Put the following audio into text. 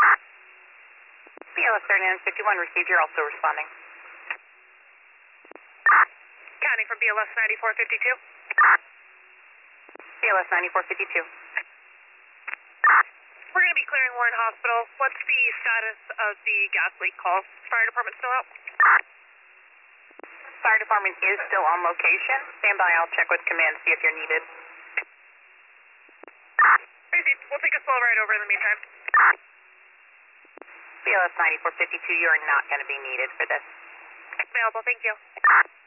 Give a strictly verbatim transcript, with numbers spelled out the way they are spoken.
B L S thirty-nine fifty-one received, you're also responding. Counting from B L S ninety-four fifty-two. B L S ninety-four fifty-two. We're going to be clearing Warren Hospital. What's the status of the gas leak call? Fire department still out? Fire department is still on location. Stand by, I'll check with command, see if you're needed. Received. We'll take a slow ride over in the meantime. B L S ninety-four fifty-two, you are not going to be needed for this. Available, thank you.